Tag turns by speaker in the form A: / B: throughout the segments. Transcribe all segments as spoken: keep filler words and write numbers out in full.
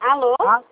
A: Alô?
B: Ah.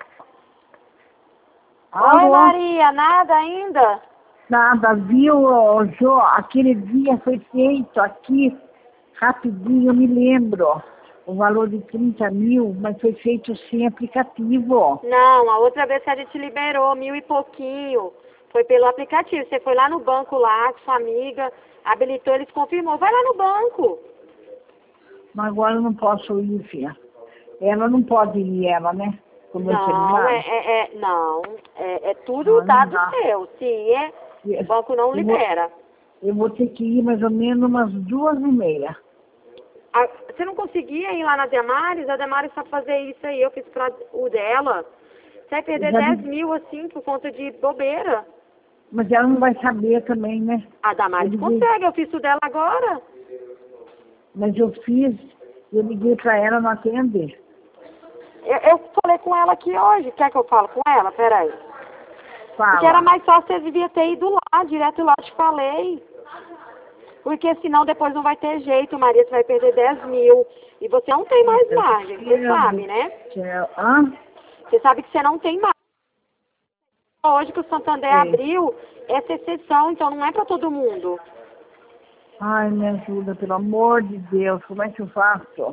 A: Oi,
B: Alô?
A: Maria, nada ainda?
B: Nada, viu, ô, Jô? Aquele dia foi feito aqui, rapidinho, eu me lembro. O valor de trinta mil, mas foi feito sem aplicativo.
A: Não, a outra vez que a gente liberou mil e pouquinho, foi pelo aplicativo. Você foi lá no banco lá, com sua amiga, habilitou, eles confirmou. Vai lá no banco.
B: Mas agora eu não posso ir, filha. Ela não pode ir, ela, né? Com o meu
A: Não,
B: celular.
A: é, é, é- não, é, é tudo
B: Não, não
A: dado
B: dá.
A: seu. Se é, o banco não
B: Eu vou,
A: libera.
B: eu vou ter que ir mais ou menos umas duas e meia.
A: A- você não conseguia ir lá na Demares? A Demares sabe fazer isso aí. Eu fiz pra o dela. Você vai perder
B: Já
A: dez
B: vi-
A: mil assim por conta de bobeira.
B: Mas ela não vai saber também, né?
A: A Damares
B: Eu liguei-
A: consegue, eu fiz o dela agora.
B: Mas eu fiz, eu liguei pra ela não atender.
A: Eu, eu falei com ela aqui hoje. Quer que eu fale com ela? Peraí.
B: Fala.
A: Porque era mais fácil, você devia ter ido lá, direto lá, eu te falei. Porque senão depois não vai ter jeito, Maria, você vai perder dez mil. E você não tem mais margem, você
B: Meu
A: sabe,
B: Deus
A: né?
B: do céu. Hã?
A: Você sabe que você não tem mais. Hoje que o Santander
B: Sei.
A: abriu, essa exceção, então não é pra todo mundo.
B: Ai, me ajuda, pelo amor de Deus. Como é que eu faço?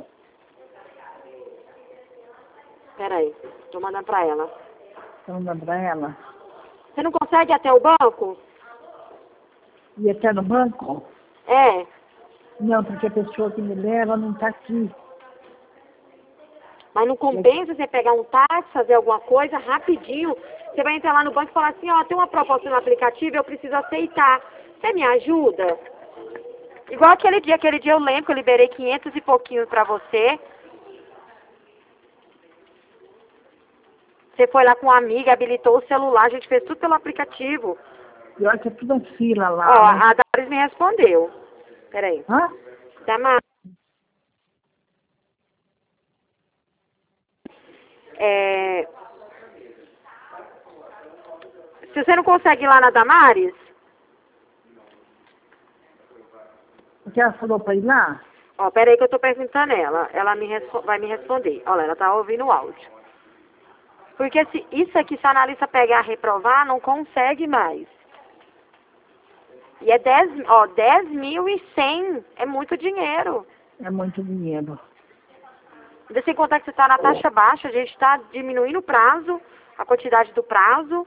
A: Peraí, tô mandando pra ela.
B: Então, dá pra ela.
A: Você não consegue ir até o banco?
B: E até no banco?
A: É.
B: Não, porque a pessoa que me leva não tá aqui.
A: Mas não compensa você pegar um táxi, fazer alguma coisa rapidinho. Você vai entrar lá no banco e falar assim, ó, tem uma proposta no aplicativo, eu preciso aceitar. Você me ajuda? Igual aquele dia, aquele dia eu lembro que eu liberei quinhentos e pouquinho pra você. Você foi lá com uma amiga, habilitou o celular, a gente fez tudo pelo aplicativo.
B: E olha que é tudo fila
A: Ó,
B: lá, né?
A: a Daris me respondeu. Peraí.
B: Hã?
A: Damares. É... Se você não consegue ir lá na Damares,
B: O que ela falou pra ir lá?
A: ó, peraí que eu tô perguntando ela. Ela me respo- vai me responder. Olha, ela tá ouvindo o áudio. Porque se isso aqui, se a analista pegar reprovar, não consegue mais. E é dez, ó, dez mil e cem. É muito dinheiro.
B: É muito dinheiro.
A: Ainda sem contar que você tá na taxa baixa, a gente tá diminuindo o prazo, a quantidade do prazo.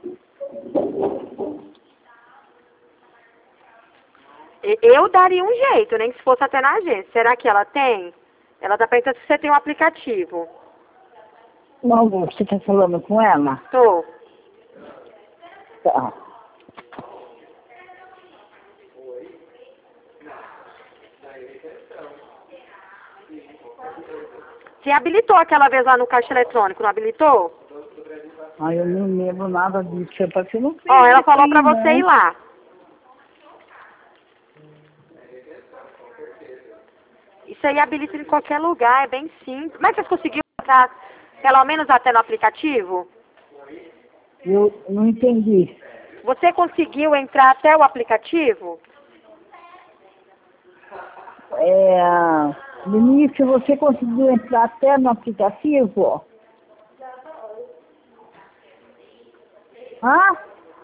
A: E- Eu daria um jeito, nem que se fosse até na agência. Será que ela tem? Ela tá perguntando se você tem um aplicativo.
B: Não, você tá falando com ela?
A: Tô.
B: Tá.
A: Você habilitou aquela vez lá no caixa eletrônico, não habilitou?
B: Ai, eu não lembro nada disso. É porque eu não sei.
A: Ó, ela falou
B: aqui,
A: pra você
B: né?
A: ir lá. Isso aí habilita em qualquer lugar, é bem simples. Como é que você conseguiu entrar, pelo menos até no aplicativo?
B: Eu não entendi.
A: Você conseguiu entrar até o aplicativo?
B: É, no início, você conseguiu entrar até no aplicativo? Hã?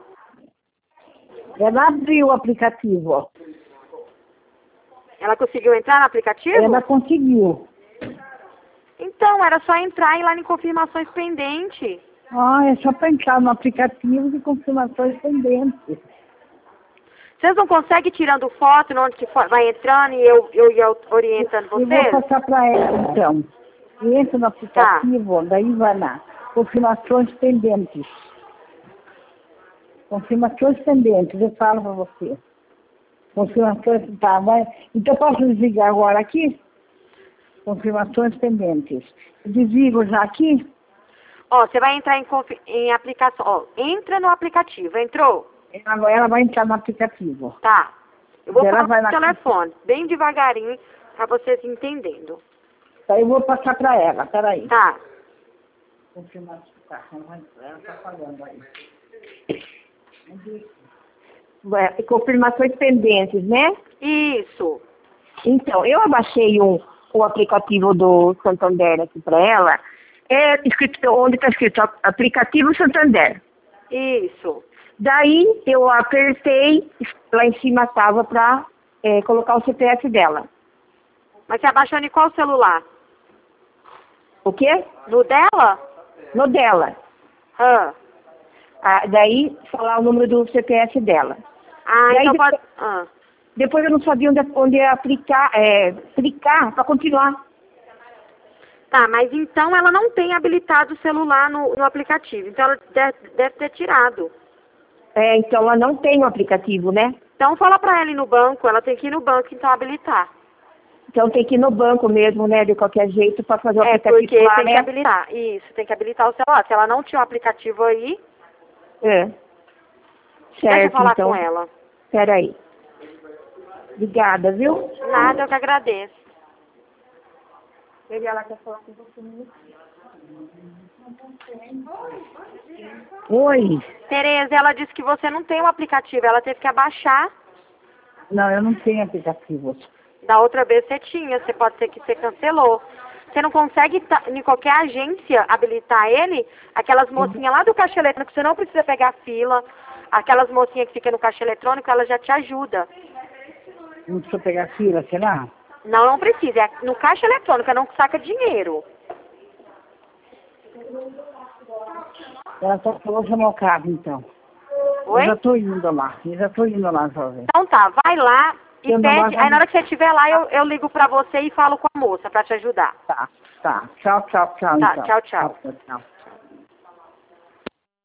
B: Ela abriu o aplicativo.
A: Ela conseguiu entrar no aplicativo?
B: Ela conseguiu.
A: Então, era só entrar e ir lá em confirmações pendentes.
B: Ah, é só para entrar no aplicativo de confirmações pendentes.
A: Vocês não conseguem ir tirando foto no onde que for- vai entrando e eu, eu ia orientando
B: Eu vou
A: vocês?
B: passar para ela, então. Entra no aplicativo, daí vai lá. Confirmações pendentes. Confirmações pendentes, eu falo para você. Confirmações, tá, vai. Então posso desligar agora aqui? Confirmações pendentes. Desligo já aqui?
A: Ó, você vai entrar em, confi- em aplicação. Ó, entra no aplicativo. Entrou?
B: Ela, ela vai entrar no aplicativo.
A: Tá. Eu vou
B: Ela
A: falar
B: vai
A: no
B: na-
A: telefone, bem devagarinho, pra vocês entendendo.
B: Daí eu vou passar para ela, peraí.
A: Tá.
B: Confirmação, tá, ela tá falando aí.
C: É, confirmações pendentes, né?
A: Isso.
C: Então, eu abaixei um, o aplicativo do Santander aqui para ela É escrito, onde está escrito aplicativo Santander.
A: Isso.
C: Daí eu apertei, lá em cima estava para é, colocar o C P F dela.
A: Mas você abaixou em qual celular?
C: O quê?
A: No dela?
C: No dela.
A: Ah,
C: Ah, daí falar o número do C P F dela.
A: ah
C: Daí
A: então
C: depois,
A: pode... Ah.
C: depois eu não sabia onde, onde aplicar, é, clicar para continuar.
A: Tá, mas então ela não tem habilitado o celular no, no aplicativo. Então ela deve, deve ter tirado.
C: É, então ela não tem o aplicativo, né?
A: Então fala pra ela ir no banco, ela tem que ir no banco então habilitar.
C: Então tem que ir no banco mesmo, né? De qualquer jeito, para fazer o
A: É,
C: aplicativo
A: porque
C: lá,
A: tem
C: né?
A: que habilitar. Isso, tem que habilitar o celular. Se ela não tinha o aplicativo aí,
C: É. Certo,
A: deixa eu falar
C: então.
A: com ela.
C: Peraí. Obrigada, viu?
A: Nada, eu que agradeço.
C: Ele ela quer falar com você. Oi.
A: Tereza, ela disse que você não tem o aplicativo, ela teve que abaixar.
B: Não, eu não tenho aplicativo.
A: Da outra vez você tinha, você pode ser que você cancelou. Você não consegue, ta- em qualquer agência, habilitar ele? Aquelas mocinhas lá do caixa eletrônico, você não precisa pegar fila. Aquelas mocinhas que ficam no caixa eletrônico, ela já te ajuda.
B: Não precisa pegar fila, será?
A: Não, não precisa. É no caixa eletrônico, não saca dinheiro.
B: Ela só falou chamar o carro, então.
A: Oi?
B: Eu já estou indo lá. Eu já estou indo lá, jovem.
A: Então tá, vai lá e
B: Eu não
A: pede.
B: vou-
A: Aí na hora que você estiver lá, eu, eu ligo pra você e falo com a moça pra te ajudar.
B: Tá, tá. Tchau, tchau, tchau,
A: Tá,
B: então.
A: tchau, tchau.
B: Tchau, tchau.